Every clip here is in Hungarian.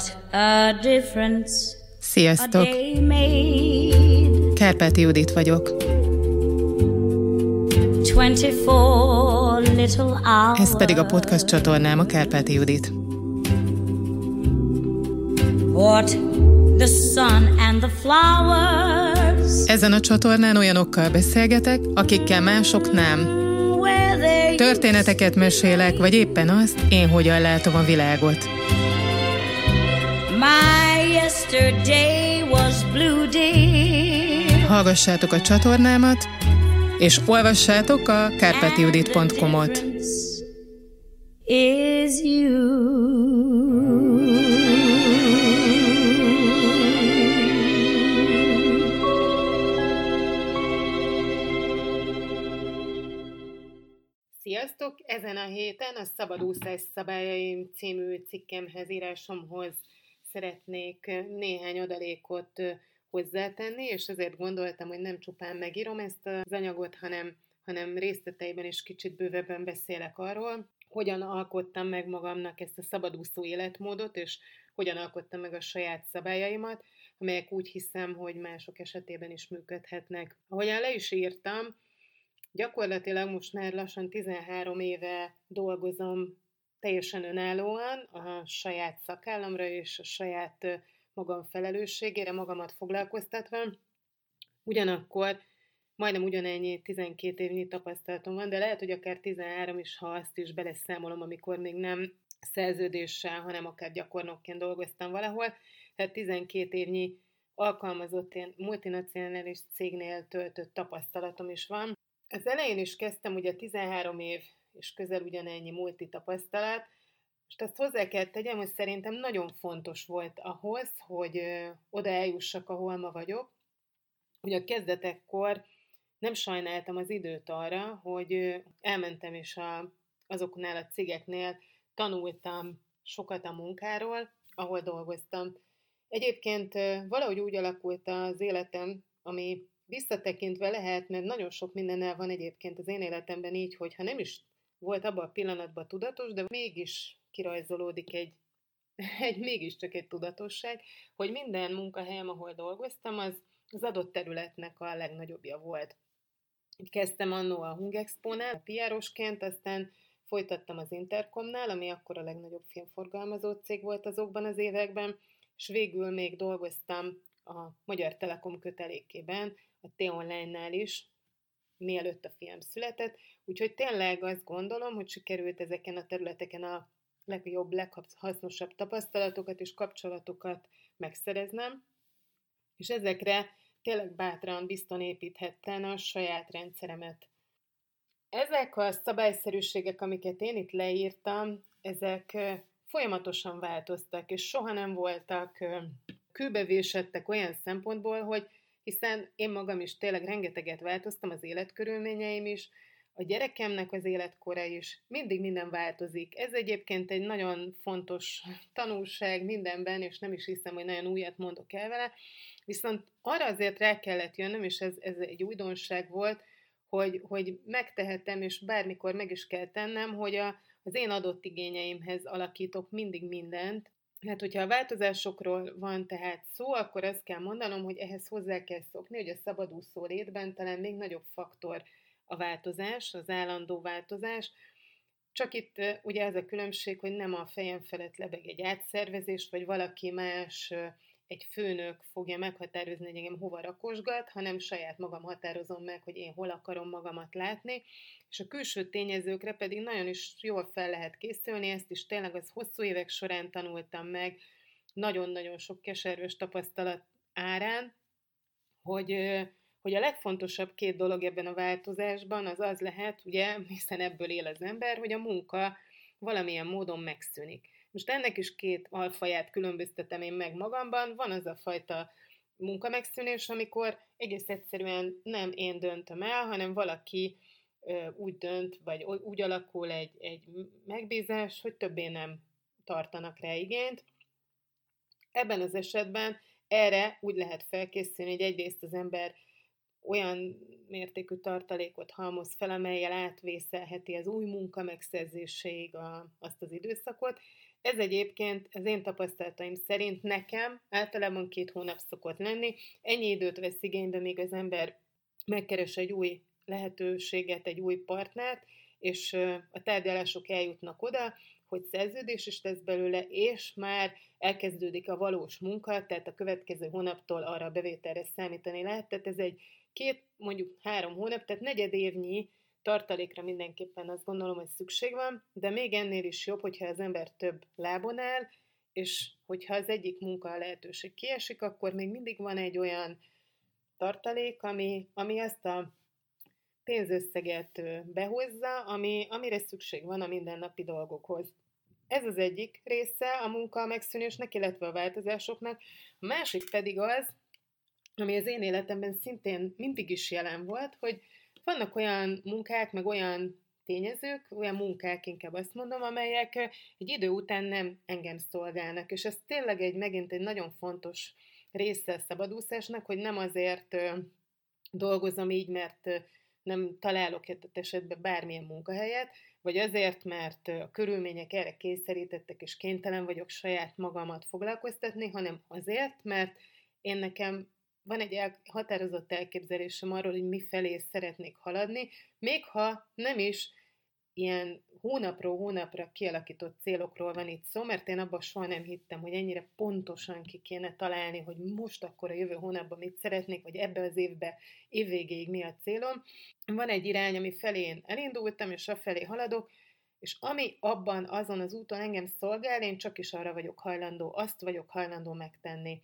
What a difference. Sziasztok! Kárpáti Judit vagyok. 24 little hours. Ez pedig a podcast csatornám, a Kárpáti Judit. What the sun and the flowers. Ezen a csatornán olyanokkal beszélgetek, akikkel mások nem. Történeteket mesélek, vagy éppen azt, én hogyan látom a világot. My yesterday was blue, dear. Hallgassátok a csatornámat, és olvassátok a kárpátijudit.com-ot. Is you. Sziasztok! Ezen a héten a Szabadúszás szabályaim című cikkemhez, írásomhoz szeretnék néhány adalékot hozzátenni, és ezért gondoltam, hogy nem csupán megírom ezt az anyagot, hanem részleteiben és kicsit bővebben beszélek arról, hogyan alkottam meg magamnak ezt a szabadúszó életmódot, és hogyan alkottam meg a saját szabályaimat, amelyek úgy hiszem, hogy mások esetében is működhetnek. Ahogyan le is írtam, gyakorlatilag most már lassan 13 éve dolgozom teljesen önállóan a saját szakállamra és a saját magam felelősségére, magamat foglalkoztatva. Ugyanakkor majdnem ugyanennyi 12 évnyi tapasztalatom van, de lehet, hogy akár 13 is, ha azt is beleszámolom, amikor még nem szerződéssel, hanem akár gyakornokként dolgoztam valahol. Tehát 12 évnyi alkalmazott multinacionális cégnél töltött tapasztalatom is van. Az elején is kezdtem, ugye 13 év és közel ugyanennyi multi tapasztalat, és azt hozzá kell tegyem, hogy szerintem nagyon fontos volt ahhoz, hogy oda eljussak, ahol ma vagyok, hogy a kezdetekkor nem sajnáltam az időt arra, hogy elmentem és azoknál a cégeknél tanultam sokat a munkáról, ahol dolgoztam. Egyébként valahogy úgy alakult az életem, ami visszatekintve lehet, mert nagyon sok mindennel van egyébként az én életemben így, hogy ha nem is volt abban a pillanatban tudatos, de mégis kirajzolódik mégiscsak egy tudatosság, hogy minden munkahelyem, ahol dolgoztam, az adott területnek a legnagyobbja volt. Így kezdtem annó a Hungexpo-nál, PR-osként, aztán folytattam az Intercomnál, ami akkor a legnagyobb filmforgalmazó cég volt azokban az években, és végül még dolgoztam a Magyar Telekom kötelékében, a T-Online-nál is, mielőtt a fiam született, úgyhogy tényleg azt gondolom, hogy sikerült ezeken a területeken a legjobb, leghasznosabb tapasztalatokat és kapcsolatokat megszereznem, és ezekre tényleg bátran, bizton építhettem a saját rendszeremet. Ezek a szabályszerűségek, amiket én itt leírtam, ezek folyamatosan változtak, és soha nem voltak kőbevésettek olyan szempontból, hogy hiszen én magam is tényleg rengeteget változtam, az életkörülményeim is, a gyerekemnek az életkora is, mindig minden változik. Ez egyébként egy nagyon fontos tanulság mindenben, és nem is hiszem, hogy nagyon újat mondok el vele, viszont arra azért rá kellett jönnöm, és ez egy újdonság volt, hogy megtehetem, és bármikor meg is kell tennem, hogy az én adott igényeimhez alakítok mindig mindent. Hát, hogyha a változásokról van tehát szó, akkor azt kell mondanom, hogy ehhez hozzá kell szokni, hogy a szabadúszó létben talán még nagyobb faktor a változás, az állandó változás. Csak itt ugye az a különbség, hogy nem a fejem felett lebeg egy átszervezés, vagy valaki más, egy főnök fogja meghatározni, hogy engem hova rakosgat, hanem saját magam határozom meg, hogy én hol akarom magamat látni, és a külső tényezőkre pedig nagyon is jól fel lehet készülni, ezt is tényleg az hosszú évek során tanultam meg, nagyon-nagyon sok keserves tapasztalat árán, hogy a legfontosabb két dolog ebben a változásban az lehet, ugye, hiszen ebből él az ember, hogy a munka valamilyen módon megszűnik. Most ennek is két alfaját különböztetem én meg magamban. Van az a fajta munkamegszűnés, amikor egész egyszerűen nem én döntöm el, hanem valaki úgy dönt, vagy úgy alakul egy megbízás, hogy többé nem tartanak rá igényt. Ebben az esetben erre úgy lehet felkészülni, hogy egyrészt az ember olyan mértékű tartalékot halmoz fel, amellyel átvészelheti az új munka megszerzéséig azt az időszakot, Ez egyébként az én tapasztalataim szerint nekem általában 2 hónap szokott lenni. Ennyi időt vesz igénybe, míg az ember megkeres egy új lehetőséget, egy új partnert, és a tárgyalások eljutnak oda, hogy szerződés is lesz belőle, és már elkezdődik a valós munka, tehát a következő hónaptól arra a bevételre számítani lehet. Tehát ez egy mondjuk 3 hónap, tehát negyedévnyi tartalékra mindenképpen azt gondolom, hogy szükség van, de még ennél is jobb, hogyha az ember több lábon áll, és hogyha az egyik munka lehetőség kiesik, akkor még mindig van egy olyan tartalék, ami azt a pénzösszeget behozza, amire szükség van a mindennapi dolgokhoz. Ez az egyik része a munka megszűnésnek, illetve a változásoknak. A másik pedig az, ami az én életemben szintén mindig is jelen volt, hogy vannak olyan munkák, meg olyan tényezők, olyan munkák inkább azt mondom, amelyek egy idő után nem engem szolgálnak, és ez tényleg megint egy nagyon fontos része a szabadúszásnak, hogy nem azért dolgozom így, mert nem találok esetben bármilyen munkahelyet, vagy azért, mert a körülmények erre kényszerítettek, és kénytelen vagyok saját magamat foglalkoztatni, hanem azért, mert én nekem van egy határozott elképzelésem arról, hogy mifelé szeretnék haladni, még ha nem is ilyen hónapról hónapra kialakított célokról van itt szó, mert én abban soha nem hittem, hogy ennyire pontosan ki kéne találni, hogy most akkor a jövő hónapban mit szeretnék, vagy ebbe az évbe, évvégéig mi a célom. Van egy irány, ami felé én elindultam, és afelé haladok, és ami abban, azon az úton engem szolgál, én csak is arra vagyok hajlandó, azt vagyok hajlandó megtenni,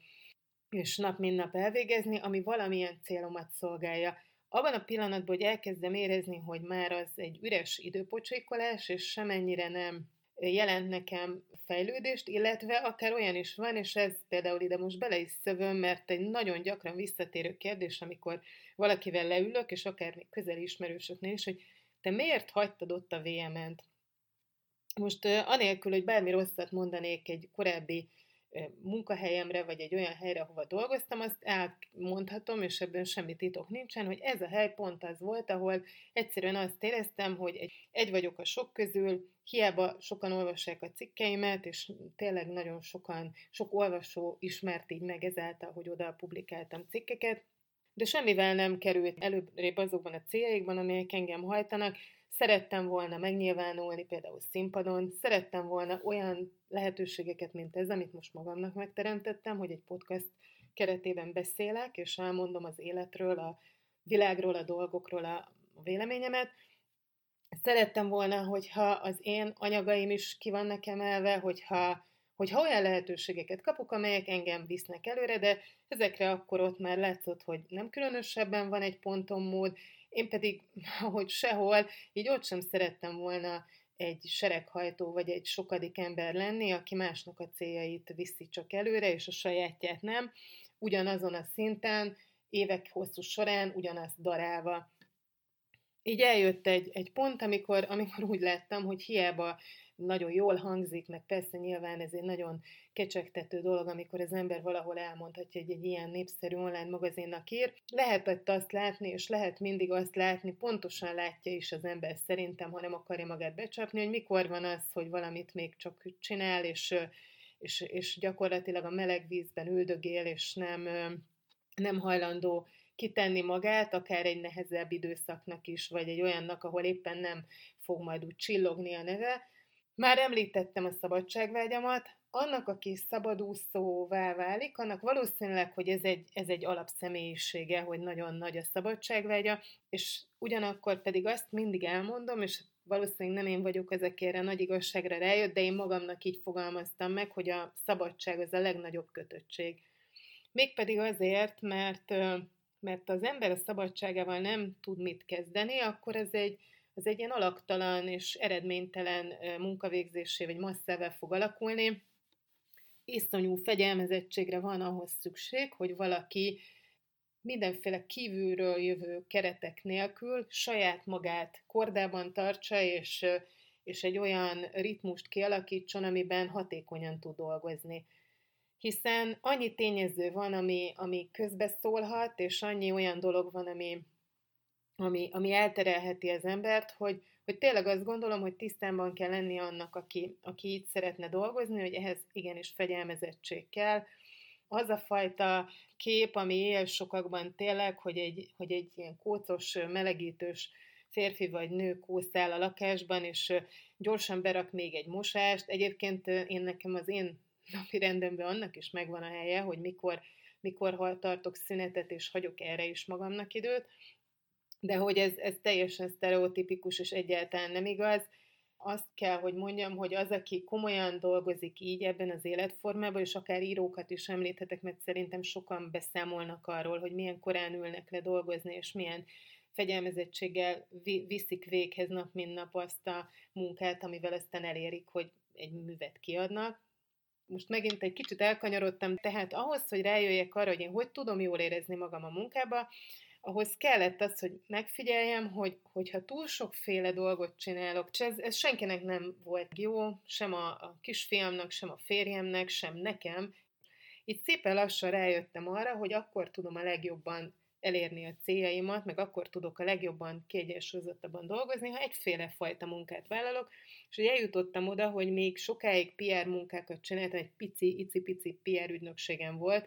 és nap mint nap elvégezni, ami valamilyen célomat szolgálja. Abban a pillanatban, hogy elkezdem érezni, hogy már az egy üres időpocsékolás, és semennyire nem jelent nekem fejlődést, illetve akár olyan is van, és ez például ide most bele is szövöm, mert egy nagyon gyakran visszatérő kérdés, amikor valakivel leülök, és akár még közeli ismerősöknél is, hogy te miért hagytad ott a VM-ent? Most anélkül, hogy bármi rosszat mondanék egy korábbi munkahelyemre, vagy egy olyan helyre, ahova dolgoztam, azt elmondhatom, és ebben semmi titok nincsen, hogy ez a hely pont az volt, ahol egyszerűen azt éreztem, hogy egy vagyok a sok közül, hiába sokan olvassák a cikkeimet, és tényleg nagyon sok olvasó ismert így meg ezáltal, hogy oda publikáltam cikkeket, de semmivel nem került előrébb azokban a céljaikban, amelyek engem hajtanak. Szerettem volna megnyilvánulni például színpadon, szerettem volna olyan lehetőségeket, mint ez, amit most magamnak megteremtettem, hogy egy podcast keretében beszélek, és elmondom az életről, a világról, a dolgokról a véleményemet. Szerettem volna, hogyha az én anyagaim is ki vannak emelve, hogyha olyan lehetőségeket kapok, amelyek engem visznek előre, de ezekre akkor ott már látszott, hogy nem különösebben van egy pontommód, én pedig, ahogy sehol, így ott sem szerettem volna egy sereghajtó vagy egy sokadik ember lenni, aki másnak a céljait viszi csak előre, és a sajátját nem, ugyanazon a szinten, évek hosszú során ugyanazt darálva. Így eljött egy pont, amikor úgy láttam, hogy hiába nagyon jól hangzik, meg persze nyilván ez egy nagyon kecsegtető dolog, amikor az ember valahol elmondhatja, hogy egy ilyen népszerű online magazinnak ír. Lehetett azt látni, és lehet mindig azt látni, pontosan látja is az ember szerintem, ha nem akarja magát becsapni, hogy mikor van az, hogy valamit még csak csinál, és gyakorlatilag a meleg vízben üldögél, és nem hajlandó kitenni magát, akár egy nehezebb időszaknak is, vagy egy olyannak, ahol éppen nem fog majd úgy csillogni a neve. Már említettem a szabadságvágyamat, annak, aki szabadúszóvá válik, annak valószínűleg, hogy ez egy alapszemélyisége, hogy nagyon nagy a szabadságvágya, és ugyanakkor pedig azt mindig elmondom, és valószínűleg nem én vagyok az, aki erre nagy igazságra rájött, de én magamnak így fogalmaztam meg, hogy a szabadság az a legnagyobb kötöttség. Mégpedig azért, mert az ember a szabadságával nem tud mit kezdeni, akkor ez egy ilyen alaktalan és eredménytelen munkavégzésé vagy masszává fog alakulni. Iszonyú fegyelmezettségre van ahhoz szükség, hogy valaki mindenféle kívülről jövő keretek nélkül saját magát kordában tartsa, és egy olyan ritmust kialakítson, amiben hatékonyan tud dolgozni. Hiszen annyi tényező van, ami közbeszólhat, és annyi olyan dolog van, ami elterelheti az embert, hogy tényleg azt gondolom, hogy tisztában kell lenni annak, aki így szeretne dolgozni, hogy ehhez igenis fegyelmezettség kell. Az a fajta kép, ami él sokakban tényleg, hogy egy ilyen kócos, melegítős férfi vagy nő kószál a lakásban, és gyorsan berak még egy mosást. Egyébként nekem az én napi rendemben annak is megvan a helye, hogy mikor tartok szünetet, és hagyok erre is magamnak időt, de hogy ez teljesen sztereotipikus, és egyáltalán nem igaz. Azt kell, hogy mondjam, hogy az, aki komolyan dolgozik így ebben az életformában, és akár írókat is említhetek, mert szerintem sokan beszámolnak arról, hogy milyen korán ülnek le dolgozni, és milyen fegyelmezettséggel viszik véghez nap mint nap azt a munkát, amivel aztán elérik, hogy egy művet kiadnak. Most megint egy kicsit elkanyarodtam, tehát ahhoz, hogy rájöjjek arra, hogy én hogy tudom jól érezni magam a munkába, ahhoz kellett az, hogy megfigyeljem, hogyha túl sokféle dolgot csinálok, és ez senkinek nem volt jó, sem a kisfiamnak, sem a férjemnek, sem nekem. Így szépen lassan rájöttem arra, hogy akkor tudom a legjobban elérni a céljaimat, meg akkor tudok a legjobban kiegyensúlyozottabban dolgozni, ha egyféle fajta munkát vállalok, és ugye eljutottam oda, hogy még sokáig PR munkákat csináltam, egy icipici PR ügynökségem volt,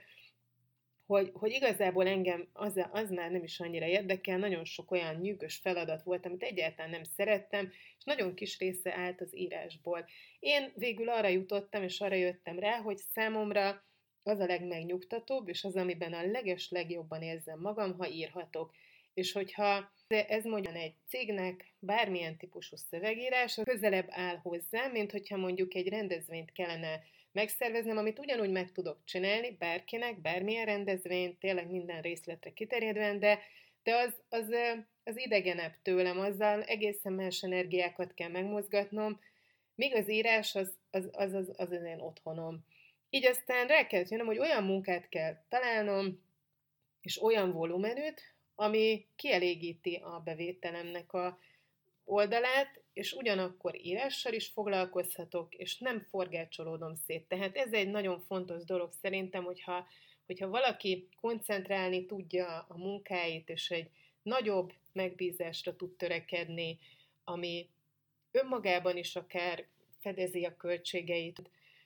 hogy igazából engem az már nem is annyira érdekel, nagyon sok olyan nyűgös feladat volt, amit egyáltalán nem szerettem, és nagyon kis része állt az írásból. Én végül arra jutottam, és arra jöttem rá, hogy számomra az a legmegnyugtatóbb, és az, amiben a legjobban érzem magam, ha írhatok. És hogyha ez mondjuk egy cégnek bármilyen típusú szövegírás, az közelebb áll hozzá, mint hogyha mondjuk egy rendezvényt kellene megszerveznem, amit ugyanúgy meg tudok csinálni bárkinek, bármilyen rendezvényt, tényleg minden részletre kiterjedően, de az idegenebb tőlem, azzal egészen más energiákat kell megmozgatnom, míg az írás az én otthonom. Így aztán rá kellett jönnöm, hogy olyan munkát kell találnom, és olyan volumenűt, ami kielégíti a bevételemnek a oldalát, és ugyanakkor írással is foglalkozhatok, és nem forgácsolódom szét. Tehát ez egy nagyon fontos dolog szerintem, hogyha valaki koncentrálni tudja a munkáit, és egy nagyobb megbízásra tud törekedni, ami önmagában is akár fedezi a költségeit,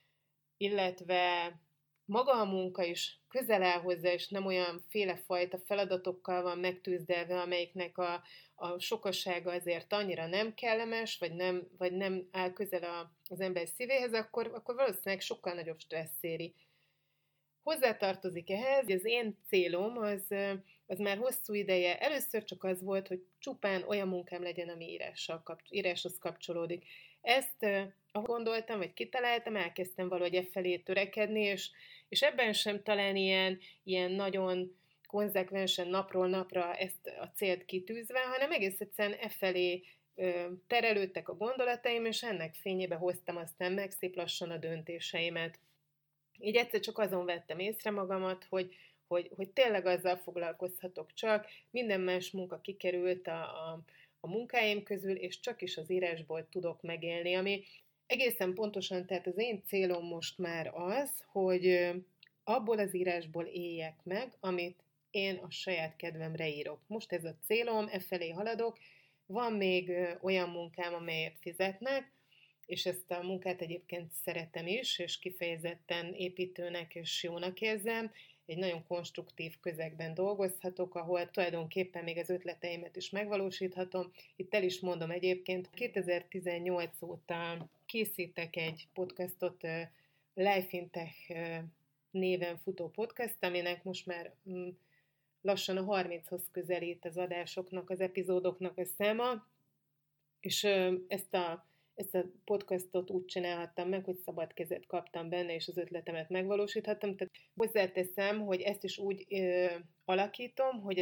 illetve maga a munka is közel áll hozzá, és nem olyan félefajta feladatokkal van megtűzdelve, amelyiknek a sokasága azért annyira nem kellemes, vagy nem áll közel az ember szívéhez, akkor valószínűleg sokkal nagyobb stressz éri. Hozzátartozik ehhez, hogy az én célom az már hosszú ideje, először csak az volt, hogy csupán olyan munkám legyen, ami íráshoz kapcsolódik. Ezt, ahogy gondoltam, vagy kitaláltam, elkezdtem valahogy felé törekedni, és ebben sem talán ilyen nagyon konzekvensen napról napra ezt a célt kitűzve, hanem egész egyszerűen felé terelődtek a gondolataim, és ennek fényébe hoztam aztán meg szép lassan a döntéseimet. Így egyszer csak azon vettem észre magamat, hogy tényleg azzal foglalkozhatok csak, minden más munka kikerült a munkáim közül, és csak is az írásból tudok megélni, ami egészen pontosan, tehát az én célom most már az, hogy abból az írásból éljek meg, amit én a saját kedvemre írok. Most ez a célom, felé haladok, van még olyan munkám, amelyet fizetnek, és ezt a munkát egyébként szeretem is, és kifejezetten építőnek és jónak érzem. Egy nagyon konstruktív közegben dolgozhatok, ahol tulajdonképpen még az ötleteimet is megvalósíthatom. Itt el is mondom egyébként, 2018 óta készítek egy podcastot, Life in Tech néven futó podcast, aminek most már lassan a 30-hoz közelít az adásoknak, az epizódoknak a száma, és ezt a podcastot úgy csinálhattam meg, hogy szabad kezet kaptam benne, és az ötletemet megvalósíthattam. Tehát hozzáteszem, hogy ezt is úgy alakítom, hogy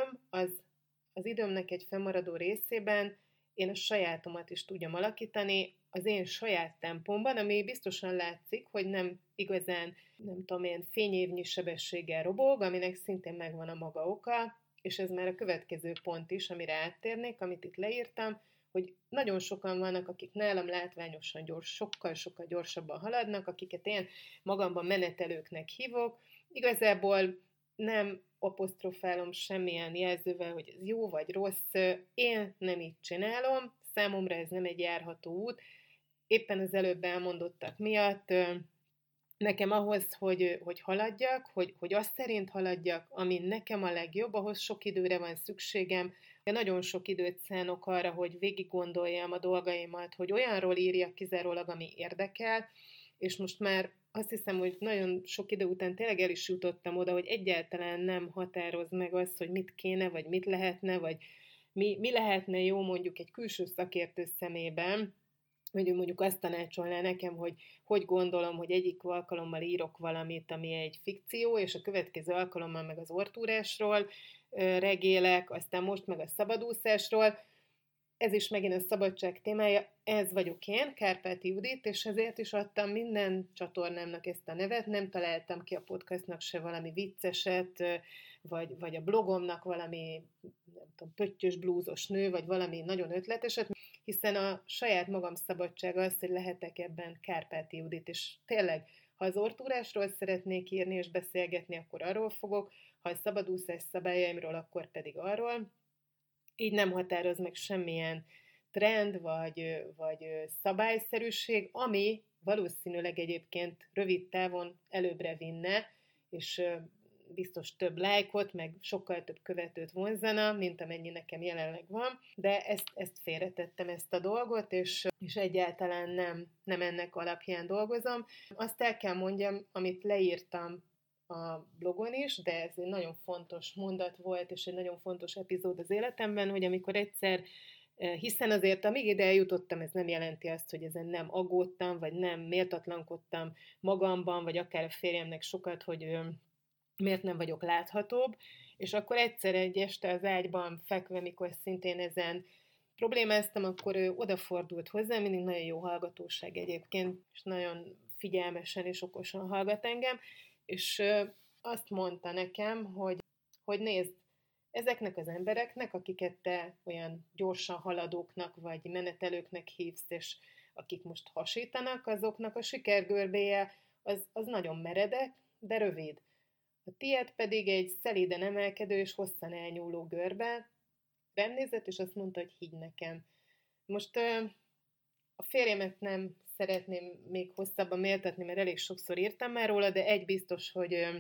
az időmnek egy fennmaradó részében én a sajátomat is tudjam alakítani, az én saját tempomban, ami biztosan látszik, hogy nem igazán, nem tudom, ilyen fényévnyi sebességgel robog, aminek szintén megvan a maga oka, és ez már a következő pont is, amire áttérnék, amit itt leírtam, hogy nagyon sokan vannak, akik nálam látványosan sokkal-sokkal gyorsabban haladnak, akiket én magamban menetelőknek hívok. Igazából nem apostrofálom semmilyen jelzővel, hogy ez jó vagy rossz, én nem így csinálom, számomra ez nem egy járható út, éppen az előbb elmondottak miatt, nekem ahhoz, hogy haladjak, hogy azt szerint haladjak, ami nekem a legjobb, ahhoz sok időre van szükségem, de nagyon sok időt szánok arra, hogy végig gondoljam a dolgaimat, hogy olyanról írjak kizárólag, ami érdekel, és most már azt hiszem, hogy nagyon sok idő után tényleg el is jutottam oda, hogy egyáltalán nem határoz meg azt, hogy mit kéne, vagy mit lehetne, vagy mi lehetne jó mondjuk egy külső szakértő szemében, hogy ő mondjuk azt tanácsolná nekem, hogy gondolom, hogy egyik alkalommal írok valamit, ami egy fikció, és a következő alkalommal meg az orrtúrásról regélek, aztán most meg a szabadúszásról. Ez is megint a szabadság témája, ez vagyok én, Kárpáti Judit, és ezért is adtam minden csatornámnak ezt a nevet, nem találtam ki a podcastnak se valami vicceset, vagy a blogomnak valami, nem tudom, pöttyös blúzos nő, vagy valami nagyon ötleteset, hiszen a saját magam szabadsága az, hogy lehetek ebben Kárpáti Judit, és tényleg, ha az orrtúrásról szeretnék írni és beszélgetni, akkor arról fogok, ha a szabadúszás szabályaimról, akkor pedig arról. Így nem határoz meg semmilyen trend vagy szabályszerűség, ami valószínűleg egyébként rövid távon előbbre vinne, és biztos több lájkot, meg sokkal több követőt vonzana, mint amennyi nekem jelenleg van, de ezt félretettem, ezt a dolgot, és egyáltalán nem ennek alapján dolgozom. Azt el kell mondjam, amit leírtam a blogon is, de ez egy nagyon fontos mondat volt, és egy nagyon fontos epizód az életemben, hogy amikor egyszer, hiszen azért amíg ide eljutottam, ez nem jelenti azt, hogy ezen nem aggódtam, vagy nem méltatlankodtam magamban, vagy akár a férjemnek sokat, hogy miért nem vagyok láthatóbb, és akkor egyszer egy este az ágyban fekve, mikor szintén ezen problémáztam, akkor ő odafordult hozzám, mindig nagyon jó hallgatóság egyébként, és nagyon figyelmesen és okosan hallgat engem, és azt mondta nekem, hogy nézd, ezeknek az embereknek, akiket te olyan gyorsan haladóknak vagy menetelőknek hívsz, és akik most hasítanak, azoknak a sikergörbéje az nagyon meredek, de rövid. A tiéd pedig egy szelíden emelkedő és hosszan elnyúló görbe. Rám nézett, és azt mondta, hogy higgy nekem. Most a férjemet nem szeretném még hosszabban méltatni, mert elég sokszor írtam már róla, de egy biztos,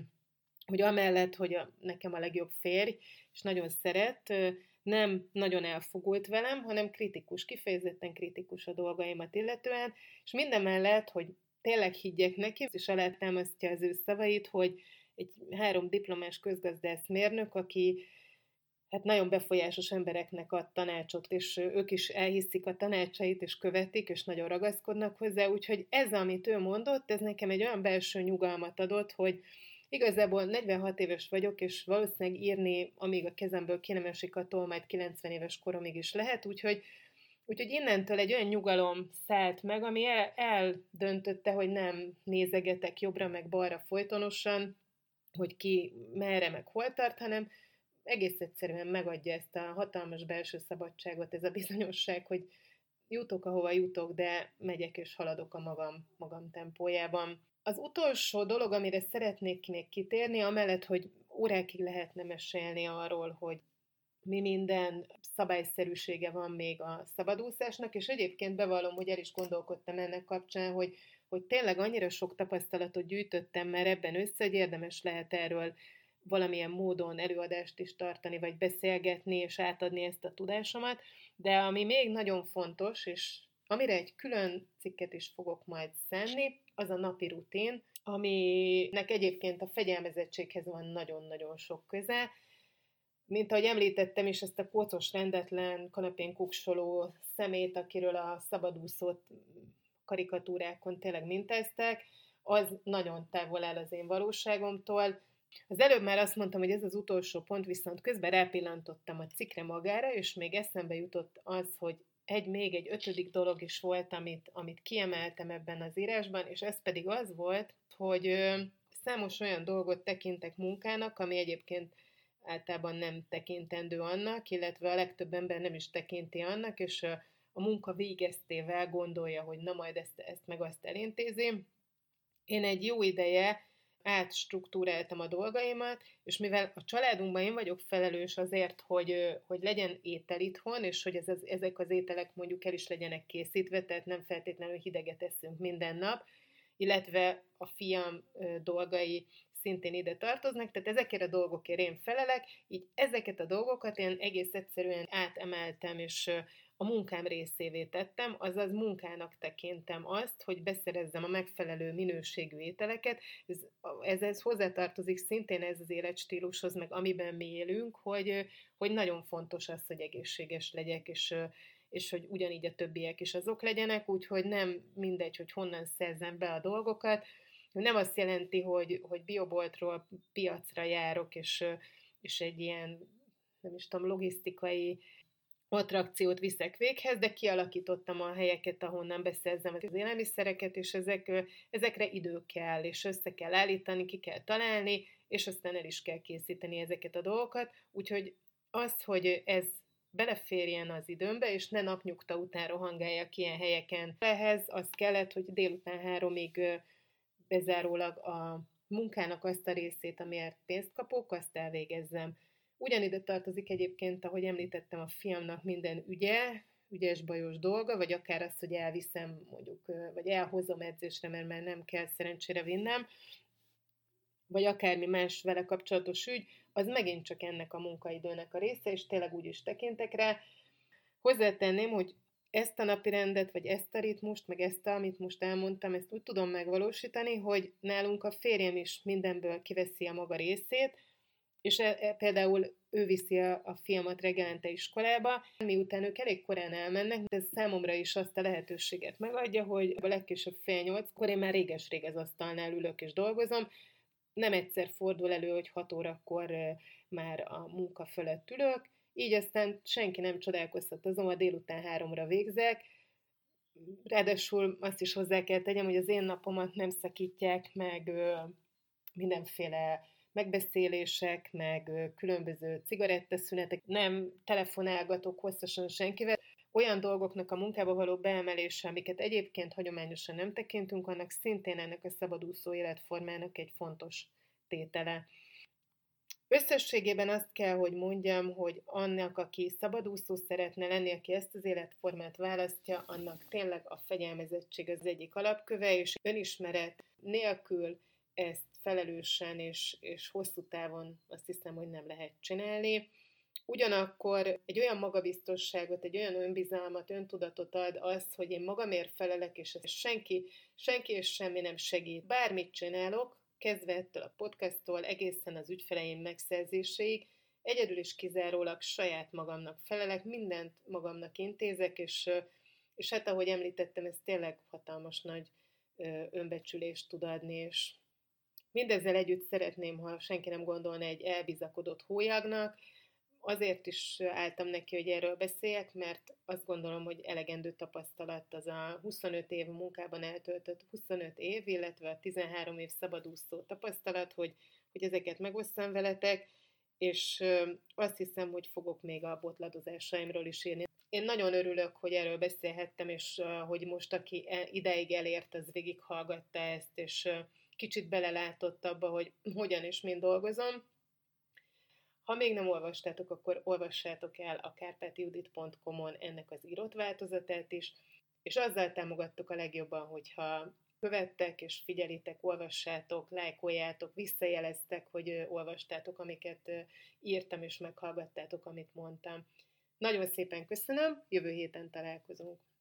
hogy amellett, hogy nekem a legjobb férj, és nagyon szeret, nem nagyon elfogult velem, hanem kritikus, kifejezetten kritikus a dolgaimat illetően, és mindemellett, hogy tényleg higgyek neki, és alátámasztja az ő szavait, hogy egy 3 diplomás közgazdász mérnök, aki hát nagyon befolyásos embereknek ad tanácsot, és ők is elhiszik a tanácsait, és követik, és nagyon ragaszkodnak hozzá, úgyhogy ez, amit ő mondott, ez nekem egy olyan belső nyugalmat adott, hogy igazából 46 éves vagyok, és valószínűleg írni, amíg a kezemből ki nem esik a toll, majd 90 éves koromig is lehet, úgyhogy innentől egy olyan nyugalom szállt meg, ami eldöntötte, hogy nem nézegetek jobbra meg balra folytonosan, hogy ki merre meg hol tart, hanem egész egyszerűen megadja ezt a hatalmas belső szabadságot, ez a bizonyosság, hogy jutok, ahova jutok, de megyek és haladok a magam tempójában. Az utolsó dolog, amire szeretnék még kitérni, amellett, hogy órákig lehetne mesélni arról, hogy mi minden szabályszerűsége van még a szabadúszásnak, és egyébként bevallom, hogy el is gondolkodtam ennek kapcsán, hogy tényleg annyira sok tapasztalatot gyűjtöttem már ebben össze, hogy érdemes lehet erről valamilyen módon előadást is tartani, vagy beszélgetni, és átadni ezt a tudásomat, de ami még nagyon fontos, és amire egy külön cikket is fogok majd szánni, az a napi rutin, aminek egyébként a fegyelmezettséghez van nagyon-nagyon sok köze. Mint ahogy említettem is, ezt a kócos, rendetlen, kanapén kuksoló szemét, akiről a szabadúszót karikatúrákon tényleg mintázták, az nagyon távol áll az én valóságomtól. Az előbb már azt mondtam, hogy ez az utolsó pont, viszont közben rápillantottam a cikkre magára, és még eszembe jutott az, hogy még egy 5. dolog is volt, amit kiemeltem ebben az írásban, és ez pedig az volt, hogy számos olyan dolgot tekintek munkának, ami egyébként általában nem tekintendő annak, illetve a legtöbb ember nem is tekinti annak, és a munka végeztével gondolja, hogy na majd ezt meg azt elintézi. Én egy jó ideje átstruktúráltam a dolgaimat, és mivel a családunkban én vagyok felelős azért, hogy legyen étel itthon, és hogy ezek az ételek mondjuk el is legyenek készítve, tehát nem feltétlenül hideget eszünk minden nap, illetve a fiam dolgai szintén ide tartoznak, tehát ezekért a dolgokért én felelek, így ezeket a dolgokat én egész egyszerűen átemeltem, és a munkám részévé tettem, azaz munkának tekintem azt, hogy beszerezzem a megfelelő minőségű ételeket. Ez hozzátartozik szintén ez az életstílushoz, meg amiben mi élünk, hogy nagyon fontos az, hogy egészséges legyek, és hogy ugyanígy a többiek is azok legyenek, úgyhogy nem mindegy, hogy honnan szerzem be a dolgokat. Nem azt jelenti, hogy bioboltról piacra járok, és egy ilyen, nem is tudom, logisztikai attrakciót viszek véghez, de kialakítottam a helyeket, ahonnan beszerzem az élelmiszereket, és ezekre idő kell, és össze kell állítani, ki kell találni, és aztán el is kell készíteni ezeket a dolgokat. Úgyhogy az, hogy ez beleférjen az időmbe, és ne napnyugta után rohangáljak ilyen helyeken. Ehhez az kellett, hogy délután 3-ig bezárólag a munkának azt a részét, amiért pénzt kapok, azt elvégezzem. Ugyanide tartozik egyébként, ahogy említettem, a fiamnak minden ügyes-bajos dolga, vagy akár az, hogy elviszem mondjuk, vagy elhozom edzésre, mert már nem kell szerencsére vinnem, vagy akármi más vele kapcsolatos ügy, az megint csak ennek a munkaidőnek a része, és tényleg úgy is tekintek rá. Hozzátenném, hogy ezt a napirendet, vagy ezt a ritmust, meg amit most elmondtam, ezt úgy tudom megvalósítani, hogy nálunk a férjem is mindenből kiveszi a maga részét, és például ő viszi a fiamat reggelente iskolába, miután ők elég korán elmennek, de ez számomra is azt a lehetőséget megadja, hogy a legkésőbb 7:30-kor én már réges-rég az asztalnál ülök és dolgozom. Nem egyszer fordul elő, hogy 6 órakor már a munka fölött ülök, így aztán senki nem csodálkozhat azon, a délután 3-ra végzek. Ráadásul azt is hozzá kell tegyem, hogy az én napomat nem szakítják meg mindenféle megbeszélések, meg különböző cigarettaszünetek, nem telefonálgatok hosszasan senkivel. Olyan dolgoknak a munkába való beemelése, amiket egyébként hagyományosan nem tekintünk, annak szintén ennek a szabadúszó életformának egy fontos tétele. Összességében azt kell, hogy mondjam, hogy annak, aki szabadúszó szeretne lenni, aki ezt az életformát választja, annak tényleg a fegyelmezettség az egyik alapköve, és önismeret nélkül ezt felelősen és hosszú távon azt hiszem, hogy nem lehet csinálni. Ugyanakkor egy olyan magabiztosságot, egy olyan önbizalmat, öntudatot ad az, hogy én magamért felelek, és ezt senki és semmi nem segít. Bármit csinálok, kezdve ettől a podcasttól egészen az ügyfeleim megszerzéséig, egyedül is kizárólag saját magamnak felelek, mindent magamnak intézek, és hát ahogy említettem, ez tényleg hatalmas nagy önbecsülést tud adni, és mindezzel együtt szeretném, ha senki nem gondolna egy elbizakodott hólyagnak, azért is álltam neki, hogy erről beszéljek, mert azt gondolom, hogy elegendő tapasztalat az a 25 év munkában eltöltött 25 év, illetve a 13 év szabadúszó tapasztalat, hogy ezeket megosszam veletek, és azt hiszem, hogy fogok még a botladozásaimról is írni. Én nagyon örülök, hogy erről beszélhettem, és hogy most aki ideig elért, az végighallgatta ezt, és kicsit belelátott abba, hogy hogyan és mind dolgozom. Ha még nem olvastátok, akkor olvassátok el a kárpátjudit.com-on ennek az írott változatát is, és azzal támogattok a legjobban, hogyha követtek és figyelitek, olvassátok, lájkoljátok, visszajeleztek, hogy olvastátok, amiket írtam, és meghallgattátok, amit mondtam. Nagyon szépen köszönöm, jövő héten találkozunk.